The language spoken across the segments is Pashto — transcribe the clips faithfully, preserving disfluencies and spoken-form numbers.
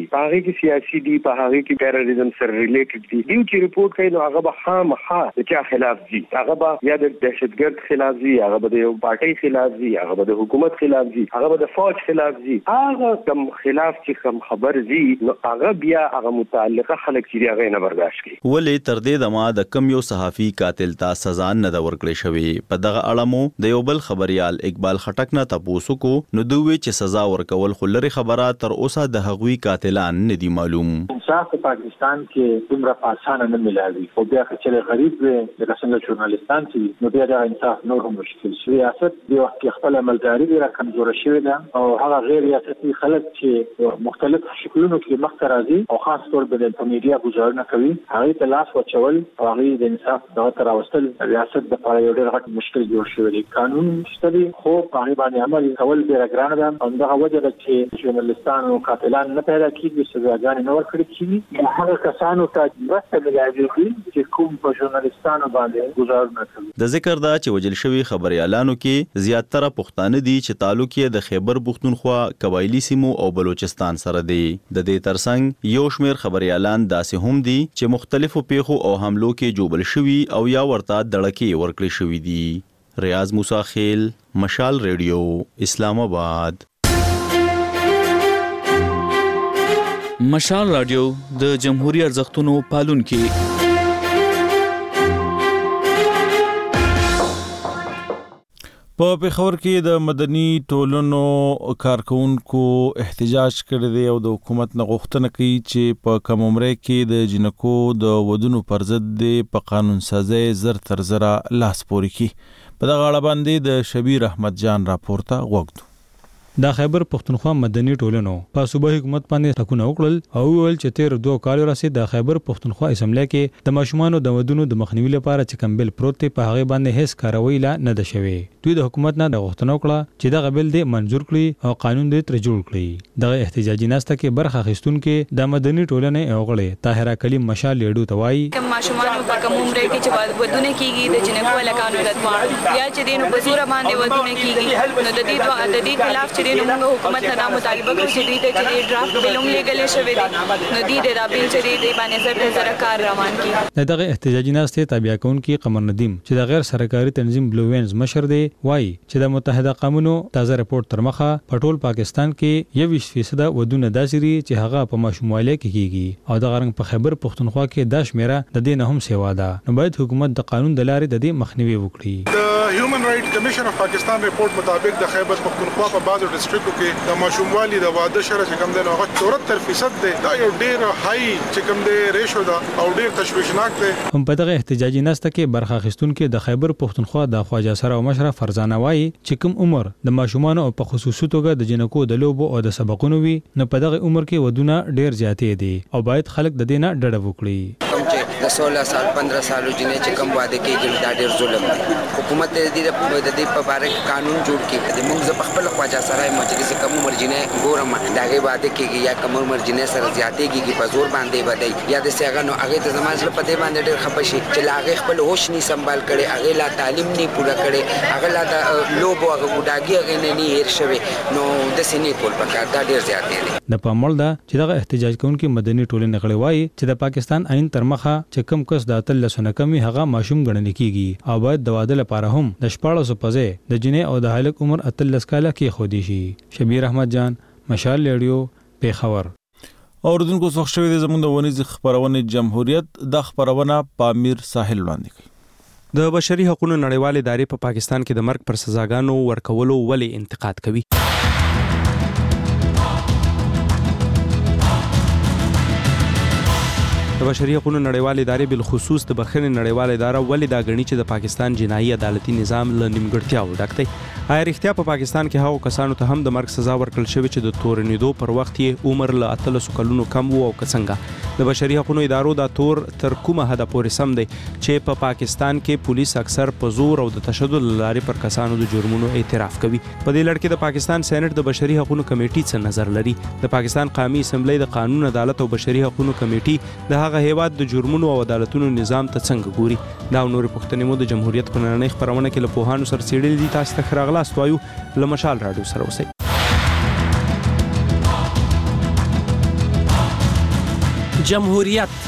هغه کې سیاسي دي، په هغه کې ټیرریزم سره ریلیټډ دي. دیو چې ریپورت کوي نو هغه به خامخا د چا خلاف دي، هغه به یا د دهشتګرد خلاف دي، هغه به د یو پارټي خلاف دي، هغه به د حکومت خلاف دي، هغه به د فوج خلاف دي. هغه کوم خلاف چې کوم خبر دي نو هغه بیا هغه متعلقه خلک چې هغه نه برداشت کوي. ولې تر دې دمه د کم یو صحافي قاتل ته سزا نه د ورکړې شوې؟ په دغه اړه مو د یو بل خبريال اقبال خټک نه تاسو کو نو دوی چې سزا ورکول خو لري خبره تر اوسه د هغوی قاتلان نه دي معلوم. انصاف په پاکستان کې دومره آسانه نه ملایوي او بیا چې غریب وي لکه څنګه ژورنالیستان چې نو بیا د انصاف نور هم مشکل شي. ریاست د وخت خپل عملداري را کمزور شوې ده او هغه غیر ریاستي خلک چې مختلف شکلونو کې مخ راځي او خاص طور په د میډیا گزارونه کوي هغه ته لاس وچول او هغه د انصاف دغه تر اوستل ریاست د لپاره یو ډېر غټ مشکل جوړ شوی دی. قانون شته خو په هغه باندې عمل کول ډېر ګران ده او دغه وجه ده چې ژورنالیستان او قاتلان نه پیدا کیږي، سزاګانې نه ورکړي کیږي. هغه کسانو ته مرسته ملایوي چې کوم په ژورنالیستانو باندې گزارونه کوي. د ذکر دا چې وجل شوی خبريالانو کې زیاتره پښتانه دي چې تعلق یې د خیبر پښتونخوا، قبایلی سیمو او بلوچستان سره دی. د دې ترڅنګ یو شمېر خبريالان داسې هم دي چې مختلفو پیښو او حملو کې جوبل شوي او یا ورته دړکې ورکړې شوي دي. ریاض موسی خیل، مشال ریډیو، اسلام آباد. مشال رادیو د جمهوریت ارزښتونو پالونکي. په پیښور کې د مدني ټولنو کارکونکو احتجاج کړی دی او د حکومت نه غوښتنه کوي چې په کم عمره کې د جنکو د ودونو پر ضد د په قانون سازي زر تر زره لاس پوري کی. په دغه اړه باندې د شبیر احمد جان راپورته غوښتو. د خیبر پښتونخوا مدني ټولنو په صوبه حکومت باندې ټاکنه وکړل او ویل چې تیر دوه کال وروسته د خیبر پښتونخوا اسمبلی کې د ماشومانو د ودونو د مخنیوي لپاره چې کوم بل پروت په هغه باندې هیڅ کاروي لا نه ده شوی. دوی د حکومت نه د غوښتنه وکړه چې د قبل دې منزور کړي او قانون دې تر جوړ کړي. د احتجاجي ناسته کې برخه اخیستونکو د مدني ټولنې اوغړې طاهره کلیم مشال لیډو توای کوم ماشومان په کوم عمر کې چې ودونه کیږي د جنکو له قانون راتوان یا چې دینو په زور باندې ودونه کیږي نو د دې دوه د دې خلاف چې دینو حکومت نه مطالبه کوي چې دې ته چې ډرافټ بلوم لګل شوی دی نو دې د بل چې دې باندې زر زر کار روان کی. دغه احتجاجي ناسته تابع کونکي قمر ندیم چې د غیر سرکاري تنظیم بلو وینز مشر دی وای چې د متحده قومونو تازه رپورت تر مخه په ټول پاکستان کې یو فیصد ودونه داسري چې هغه په ماشومواله کې کیږي او د غرنګ په خیبر پښتونخوا کې د شمیره د دې نه هم سیوا ده. نو باید حکومت د قانون د لارې د دې مخنیوي وکړي. د هیومن رائټ کمیشن اف پاکستان رپورت مطابق د خیبر پښتونخوا په بعضو ډسټریکټو کې د ماشوموالي د واده شره چې کوم دی هغه چورهتر فیصد دی. دا یو ډیر هاي چې کوم دی ریشو ده او ډیر تشویشناک دی. هم په دغه احتجاجي ناسته کې برخه اخیستونکو د خیبر پښتونخوا د خواجه سره او مشره فرزانه وای چې کوم عمر د ماشومان او په خصوصي توګه د جنکو د لوبو او د سبقونو وي نو په دغه عمر کې ودونه ډیر زیاتې دي او باید خلک د دینه ډډه وکړي. د سولہ سال پندرہ سالو جنې چې کم واده کېږي دا ډېر ظلم دی. حکومت دې د دې په اړه قانون جوړ کړي. د موږ ز خپل خواجه سره مجلس کم عمر جنې ګورم داغه واده کېږي یا کم عمر جنې سره زیاتې کېږي په زور باندې ودی یا د سیغه نو هغه ته زموږ په دې باندې ډېر خپشي چې لاغه خپل هوش ني سنبال کړي هغه لا تعلیم ني پوره کړي هغه لا د لوبو هغه ګډاګي هغه نه ني هیر شوی نو د سینې کول پکار دا ډېر زیاتې دي. د پامول دا چې دغه احتجاج کوونکي مدني ټولنې غړي وایي چې د پاکستان آئین تر مخه چې کم کس د اتل لسنه کمی هغه ماشوم ګڼل کیږي او باید د واده لپاره هم د شپاړس په ځای د جنې او د هلک عمر اتل لس کاله کې خودي شي. شبیر احمد جان، مشال ریډیو، پیښور. اوردونکو څوک شوی د زموږ د ونیز خبرونه جمهوریت د خبرونه پامیر ساحل وړاندې کوي. د بشري حقوقو نړیوال ادارې په پاکستان کې د مرګ پر سزاګانو ورکولو ولې انتقاد کوي؟ د بشري حقوقو نړیوال ادارې بل خصوص د بخښنې نړیوال اداره ولې دا غني چې د پاکستان جنایي عدالتي نظام له نیمګړتیاو ډک دی؟ آیا رښتیا په پاکستان کې هغو کسانو ته هم د مرګ سزا ورکړل شوې چې د تورنیدو پر وخت یې عمر له اتلسو کلونو کم و او که څنګه؟ د بشري حقوقو ادارو دا تور تر کومه حده پورې سم دی چې په پا پاکستان کې پولیس اکثر په زور او د تشدد لارې پر کسانو د جرمونو اعتراف کوي؟ په دې لړ کې د پاکستان سېنات د بشري حقوقو کمیټې څه نظر لري؟ د پاکستان قومي اسمبلی د قانون، عدالت او بشري حقوقو کمیټې د هغه هیواد د جرمونو او عدالتونو نظام ته څنګه ګوري؟ دا او نورې پوښتنې مو د جمهوریت په نننۍ خپرونه کې له پوهانو سره څېړلې دي. تاسو ته ښه راغلاست وایو. له مشال راډیو سره اوسئ. جمهوریت.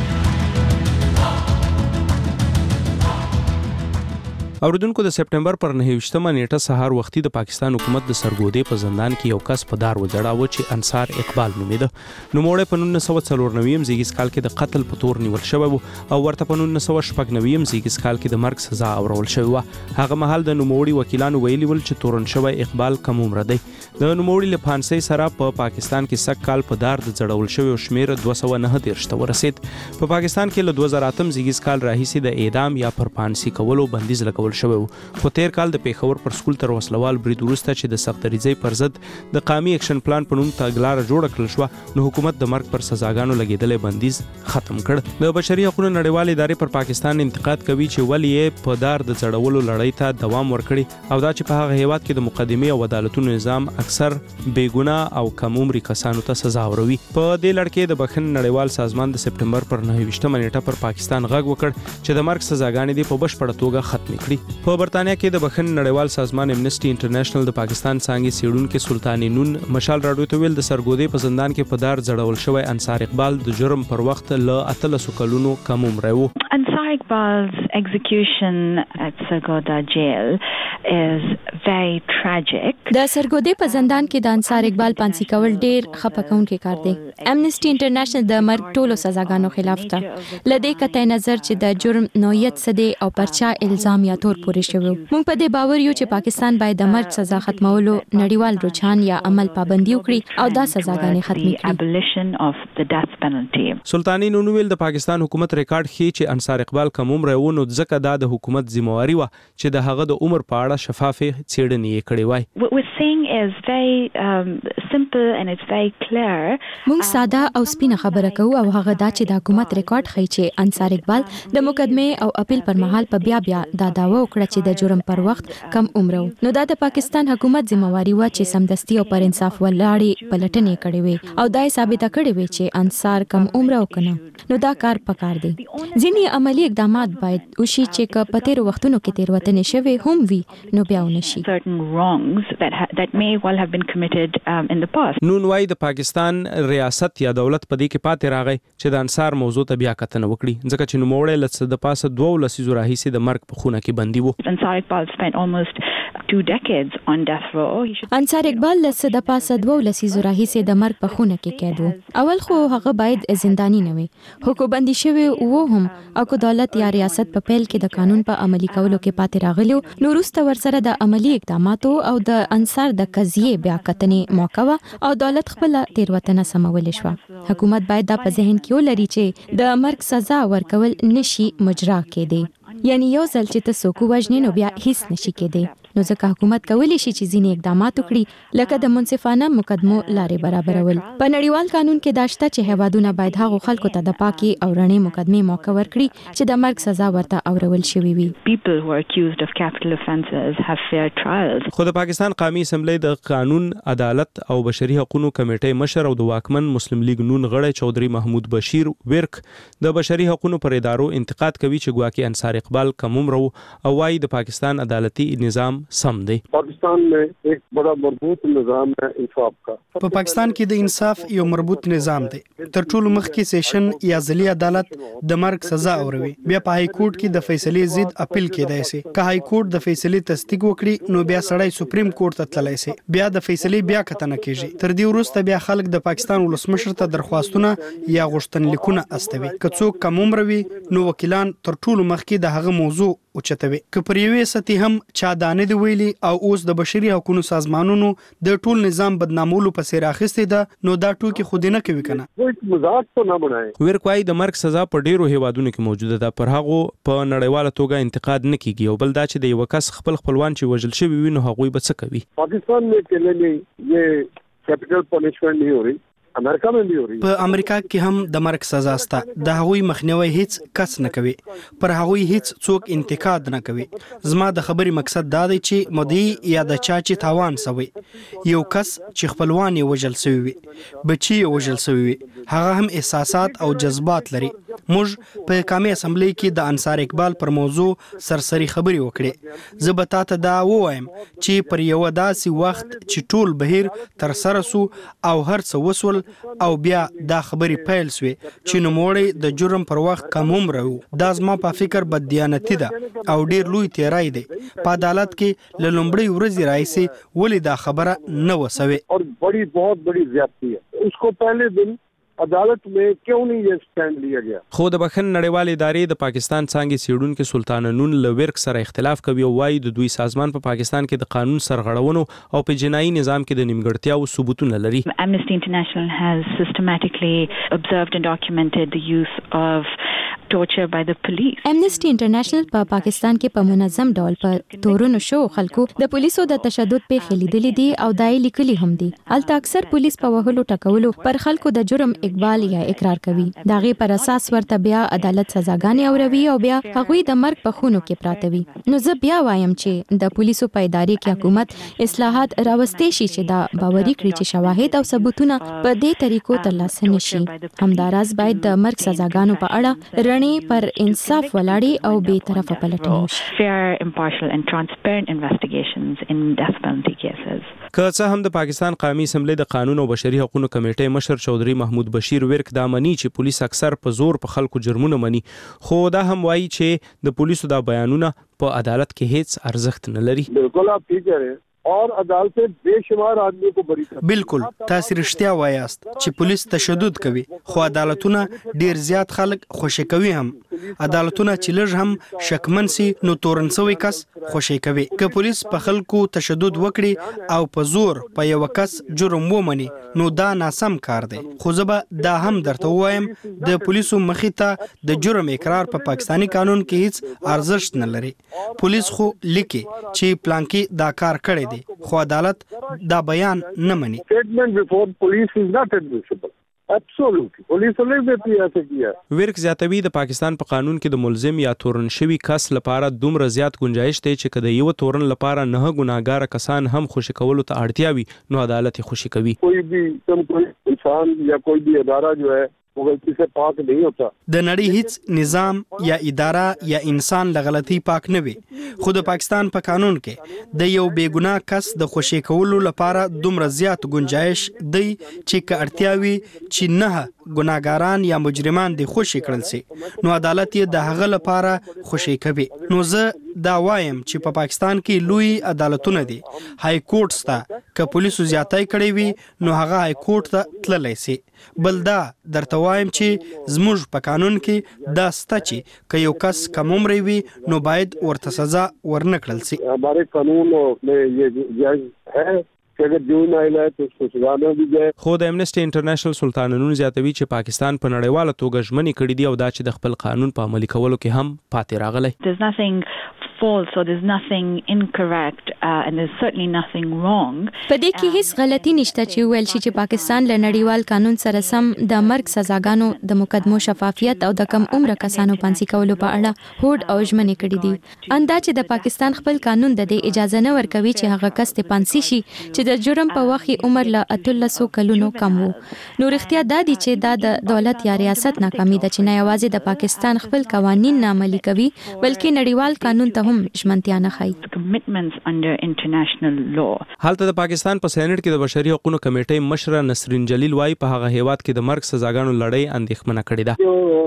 اوریدونکو د سپټمبر پر نهه نیټه سهار وختي د پاکستان حکومت د سرګودې په زندان کې یو کس په دار وځړاوه چې انصار اقبال نومیده. نوموړی په نولس سوه څلور نوي زیږیز کال کې د قتل په تور نیول شوی و او ورته په نولس سوه شپږ نوي زیږیز کال کې د مرګ سزا اورول شوی و. هغه مهال د نوموړي وکیلانو ویلي ول چې تورن شوی اقبال کم عمر دی. د نوموړي له پانسۍ سره په پا پاکستان کې سږ کال په دار د ځړول شوی شمیر دوه سوه نهه دېرش ته ورسید. په پاکستان کې له دوه زره اتم زیږیز کال راهیسې د اعدام یا پر پانسۍ کولو بندیز لګول شوی و. خو تیر کال د پیښور پر سکول تر وسلوال برید وروسته چې د سختدریځۍ پر ضد د قامي اکشن پلان په نوم تګلاره جوړه کړل شوه، نو حکومت د مرګ پر سزاګانو لګېدلی بندیز ختم کړ. د بشري حقوقو نړیوالې ادارې پر پاکستان انتقاد کوي چې ولې یې په دار د ځړولو لړۍ ته دوام ورکړي او دا چې په هغه هیواد کې د مقدمې او عدالتونو نظام اکثر بېګناه او کم عمري کسانو ته سزا وروي. په دې لړ کې د بخښنې نړیوال سازمان د سپټمبر پر نهه ویشتمه نیټه پر پاکستان غږ وکړ چې د مرګ سزاګانې دې په بشپړه توګه ختمې کړي. په برتانیا کې د بخښنې نړیوال سازمان امنیسټي انټرنیشنل د پاکستان څانګې څېړونکي سلطاني نون مشال راډیو ته ویل د سرګودې په زندان کې په دار ځړول شوی انصار اقبال د جرم پر وخت له اتلسو کلونو کم عمری و. Ansar Iqbal's execution at Sargodha jail is very tragic. د سرګودې په زندان کې د انصار اقبال پانسي کول ډېر خپکونکي کار دی. امنیسټي انټرنیشنل د مرګ ټولو سزاګانو خلاف ده. لدې قطعي نظر چې د جرم نوعیت څه دی او پرچا الزام یا تور پورې شوی. موږ په دې باور یو چې پاکستان باید د مرګ سزا ختمولو نړیوال رجحان یا عمل پابندي وکړي او دا سزاګانې ختمې کړي. سلطاني نون ویل د پاکستان حکومت ریکارډ ښیي چې انصار اقبال کم عمری و، نو ځکه دا د حکومت ذمہواري وه چې د هغه د عمر په اړه شفافې څېړنې یې کړې وای. موږ ساده او سپینه خبره کوو او هغه دا چې د حکومت ریکارډ ښیي چې انصار اقبال د مقدمې او اپیل پر مهال په بیا بیا دا دعوه وکړه چې د جرم پر وخت کم عمر و. نو دا د پاکستان حکومت ذمہواري و چې سمدستي او پر انصاف ولاړې پلټنې کړې وي او دا یې ثابته کړې وي چې انصار کم عمر او کنه. نو دا کار پکار دی. ځینې عملی اقدامات باید وشي چې که په تیرو وختونو کې تېروتنې شوې هم وي نو بیا ونشي. نون وايي د پاکستان ریاست یا دولت په دې کې پاتې راغی چې د انصار موضوع ته بیا کتنه وکړي، ځکه چې نوموړی له څه د پاسه دوه لسیزو راهیسې د مرګ په خونه کې بندي و. انصار اقبال له څه د پاسه دوه لسیزو راهیسې د مرګ په خونه کې قید و. اول خو هغه باید زنداني نه وي، خو بندي شوی و هم او که دولت یا ریاست په پیل کې د قانون په عملي کولو کې پاتې راغلی نو وروسته ورسره د عملي اقداماتو او د انصار د قضیې بیا کتنې موقع وه او دولت خپله تېروتنه سمولی شوه. حکومت باید دا په ذهن کې ولري چې د مرګ سزا ورکول نشي مجرا کېدی، یعنی یو ځل چې ته څوک ووژنې نو بیا هیڅ نشي کېدی. نو ځکه حکومت کولی شي چې ځینې اقدامات وکړي لکه د منصفانه مقدمو لارې برابرول. په نړیوال قانون کې دا شته چې هیوادونه باید هغو خلکو ته د پاکي او رڼې مقدمې موقع ورکړي چې د مرګ سزا ورته اورول شوې وي. خو د پاکستان قومي اسمبلی د قانون، عدالت او بشري حقوقو کمیټې مشر او د واکمن مسلم لیگ نون غړی چودھری محمود بشیر ورک د بشري حقوقو پر ادارو انتقاد کوي چې ګواکې انصار اقبال کم عمر او وايي د پاکستان عدالتي نظام سم دی. پاکستان में एक बड़ा मजबूत निजाम है इंसाफ का. په پاکستان کې د انصاف یو مربوط نظام دی. تر ټولو مخکې سیشن یا ځلي عدالت د مرګ سزا اوروي، بیا په های کورټ کې د فیصلې ضد اپیل کېدای شي. که های کورټ د فیصلې تصدیق وکړي نو بیا سړی سپریم کورټ ته تللی شي، بیا د فیصلې بیا کتنه کیږي. تر دې وروسته بیا خلک د پاکستان ولسمشر ته درخواستونه یا غوښتنلیکونه استوي. که څوک کم عمر وي نو وکیلان تر ټولو مخکې د هغه موضوع اوچتوي. که پر یوې سطحې هم چا دا نه دی ویلي او اوس د بشري حقوقو سازمانونو د ټول نظام بدنامولو پسې راخیستې ده نو دا ټوکې خو دې نه کوي که نه. ورک وایي د مرګ سزا په ډیرو هیوادونو کې موجوده ده، پر هغو په نړیواله توګه انتقاد نه کیږي. او بل دا چې د یو کس خپل خپلوان چې وژل شوي وي نو هغوی به څه کوي. پاکستان میں اکیلے میں یہ کیپیٹل پنشمنٹ نہیں ہو رہی، امریکا میں بھی ہو رہی. په امریکا کې هم د مرګ سزا سته، د هغوی مخنیوي هیڅ کس نه کوي، پر هغوی هیڅ څوک انتقاد نه کوي. زما د خبرې مقصد دا دی چې مدعي یا د چا چې تاوان سوی، یو کس چې خپلوان یې وژل سوي وي، بچي یې وژل سوي وي، هغه هم احساسات او جذبات لري. موږ په قومي اسمبلی کې د انصار اقبال پر موضوع سرسري خبري وکړې. زه به تاسو دا وایم چې پر یو داسې وخت چې ټول بهیر تر سره سو او هر څه وسول او بیا دا خبري پیل سوې چې نوموړی د جرم پر وخت کم عمر وو. دا زما په فکر بددیانتي ده او ډیر لوی تیرای دی. په عدالت کې له لومړۍ ورځې راهیسې ولې دا خبره نه وسوي. اور بڑی بہت بڑی زیادتی ہے. اس کو پہلے دن عدالت میں کیوں نہیں یہ سٹینڈ لیا گیا؟ خو د بخښنې نړیوالې ادارې د پاکستان څانګې څیړونکي سلطان نون له ورک سره اختلاف کوي او وایي د دوی سازمان په پا پاکستان کې د قانون سرغړونو او په جنایي نظام کې د نیمګړتیاو ثبوتونه لري. Amnesty International has systematically observed and documented the use of torture by the police. Amnesty International په پاکستان کې په منظم ډول په تورونو شو خلکو د پولیسو د تشدد په خلیدلې دي او دای لیکلي هم دي. البته اکثر پولیس په وهلو ټکولو پر خلکو د جرم اقبال یا اقرار کوي. داغه پر اساس ورته بیا عدالت سزاګانې اوروي او بیا هغوی د مرګ په خونو کې پراته وي. نو زه بیا وایم چې د پولیسو په ادارې کې حکومت اصلاحات راوستي شي چې دا باوري کړي چې شواهد او ثبوتونه په دې طریقو ترلاسه نشي. همداراز باید د مرګ سزاګانو په اړه رڼې پر انصاف ولاړې او بې طرفه پلټنې وشي. Fair, impartial and transparent investigations in death penalty cases. که څه هم د پاکستان قومي اسمبلی د قانون او بشري حقوقو کمیټې مشر چودھری محمود بشیر ورک دا مني چې پولیس اکثر په زور په خلکو جرمونه مني، خو دا هم وایي چې د پولیسو دا بیانونه په عدالت کې هیڅ ارزښت نه لري. بالکل آپ ٹھیک کہہ رہے ہیں اور عدالتیں بے شمار آدمی کو بری کړي. بالکل تاسو رښتیا وایاست چې پولیس تشدد کوي، خو عدالتونه ډیر زیات خلک خوشی کوي. هم عدالتونه چې لږ هم شکمن سي نو تورنسوي کس خوشی کوي. که پولیس په خلکو تشدد وکړي او په زور په یو کس جرم ومني نو دا ناسم کار دی. خو زه به دا هم درته وایم د پولیسو مخې ته د جرم اقرار په پا پاکستاني قانون کې هیڅ ارزښت نه لري. پولیس خو لیکي چې پلانکی دا کار کړی دی، خو عدالت دا بیان نه مني. Statement before police is not admissible. Absolutely. پولیس نه دی ایسه کیا. ورک زیاتوي د پاکستان په قانون کې د ملزم یا تورن شوی کس لپاره دومره زیات گنجائش دی چې کله یو تورن لپاره نه ګناګار کسان هم خوشی کولو ته اړتیا وي نو عدالت خوشی کوي. کوئی بھی کوئی انسان یا کوئی بھی ادارہ جو ہے غلطی سے پاک نہیں ہوتا. د نړۍ هیڅ نظام یا اداره یا انسان له غلطي پاک نه وي، خو د پاکستان په قانون کې د یو بېګناه کس د خوشی کولو لپاره دومره زیات گنجائش دی چې که اړتیا وي چې نه ګناګاران یا مجرمان د خوشی کړل سي نو عدالت یې د هغه لپاره خوشی کوي. نو زه دا وایم چې په پا پاکستان کې لوی عدالتونه دي. های کورټ ستا که پولیسو زیاتای کړی وي نو هغه های کورټ ته تللی سي. بل دا درته وایم چې زموږ په قانون کې دا سته چې که یو کس کم عمری وي نو باید ورته سزا ورنه کړل سي. हमारे कानून में ये जायज है कि अगर जो نایل ہے تو اس کو سزا نه دی جائے. خو د امنیسټي انټرنیشنل سلطان نون زیاتوي چې پاکستان په نړیواله توګه ژمنې کړې دي او دا چې د خپل قانون په عملي کولو کې هم پاتې راغلی. There's nothing false or there's nothing incorrect uh, and there's certainly nothing wrong. په دې کې هیڅ غلطي نشته چې ویل شي چې پاکستان له نړیوال قانون سره سم د مرګ سزاګانو د مقدمو شفافیت او د کم عمر کسانو پانسي کولو په اړه هوډ او ژمنې کړې دي. اندا چې د پاکستان خپل قانون د دې اجازه نه ورکوي چې هغه کس ته پانسي شي چې د جرم په وخت عمر له اتلسو کلونو کم وو. نو رښتیا دا دي چې دا د دولت یا ریاست ناکامي ده چې نه یوازې د پاکستان خپل قوانین نه عملي کوي بلکې نړیوال قانون ته هم ژمنتیا نه ښيي. Commitments under international law. حالته د پاکستان په سېنات کې د بشري حقوقو کمیټې مشره نسرین جلیل وايي په هغه هیواد کې د مرګ سزاګانو لړۍ اندېښمنه کړې ده.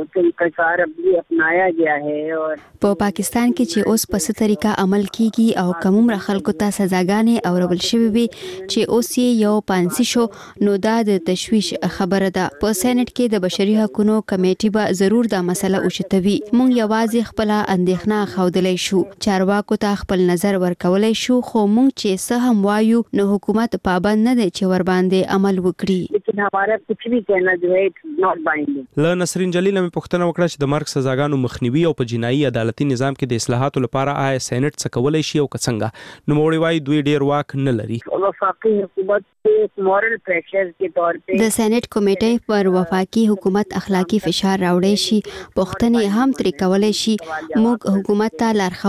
په پاکستان کې چې اوس په څه طریقه عمل کیږي او کوم خلکو ته سزاګانې او ربل شوی وي چې اوس یو پانسي شو نو دا د تشویش خبره ده. په سېنات کې د بشري حقوقو کمیټې به ضرور دا مسله اوچتوي. موږ یوازې خپل اندېښنه خودلای شو، چارواکو ته خپل نظر ورکولای شو، خو موږ چې څه هم وایو نو حکومت پابند نه دی چې ور باندې عمل وکړي. لیکن ہمارا کچھ بھی کہنا جو ہے ناٹ بائنڈنگ. له نسرین جلیل مې پوښتنه وکړه چې د مرګ سزاګانو مخنیوي او په جنایي عدالتي نظام کې د اصلاحاتو لپاره آیا سېنات څه کولای شي او که څنګه. نو موړي وايي دوی ډیر واک نه لري. وفاقي حکومت په مورل پریشر کې طور په د سېنات کمیټې پر وفاقي حکومت اخلاقی فشار راوړی شي، پوښتنې هم ترې کولای شي. موږ حکومت ته لارښوونې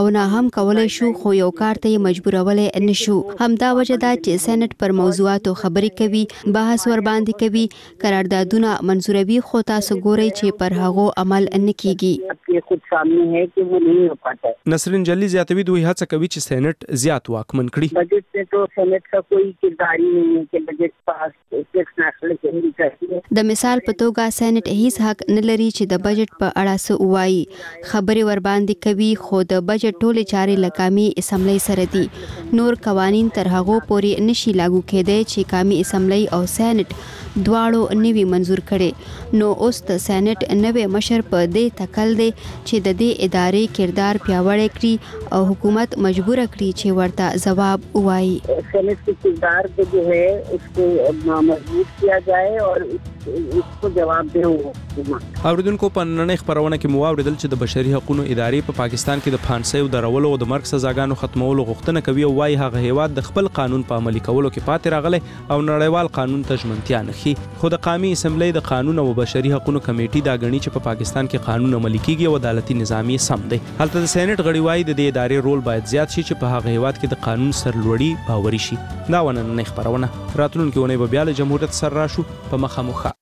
ارزونه هم کولای شو خو یو کار ته مجبورولای نشو. همدا وجه دا چې سېنات پر موضوعاتو خبرې کوي، بحث ور باندې کوي، قراردادونه منزوروي، خو تاسو ګورئ چې پر هغه عمل نه کیږي. خود سامنے ہے کہ وہ نہیں ہو پاتا ہے. نسرین جلی زیاتوی دوی هڅه کوي چې سېنات زیات واکمن کړي. بجٹ میں تو سینٹ کا کوئی کردار ہی نہیں ہے کہ بجٹ پاس ټیکس ناشل کوي کوي. د مثال په توګه سېنات هیڅ حق نه لري چې د بجټ په اړه څه وایي. خبرې ور باندې کوي، خو د بجټ ټولې چارې له قومي اسمبلی سره دي. نور قوانین تر هغه پورې نشي لاګو کېدای چې قومي اسمبلی او سېنات دواړو نوي منزور کړي. نو اوس د سېنات نوې مشر په دې تکل دی چې د دې ادارې کردار پیاوړی کړي او حکومت مجبور کړي چې ورته جواب وایي. سینٹ کے کردار کو جو ہے اس کو مضبوط کیا جائے اور اس کو جواب دے حکومت. اوریدونکو په نړۍ خبرونه کې مو اوریدل چې د بشري حقوقو ادارې په پاکستان کې د پانسۍ او درولو او د مرګ سزاګانو ختمولو غوښتنه کوي او وايي هغه هیواد د خپل قانون په عملي کولو کې پاتې راغلی او نړیوال قانون ته ژمنتیا نه ښيي. خو د قومي اسمبلی د قانون او بشري حقوقو کمیټې دا غني چې په پاکستان کې قانون عملي کیږي او عدالتي نظام یې سم دی. هلته د سېنات غړي وايي د دې ادارې رول باید زیات شي چې په هغه هیواد کې د قانون سرلوړي باوري شي. دا ونه نه خبرونه راتلونکي ونه به بیا له جمهوریت سره راشو په مخه مخه.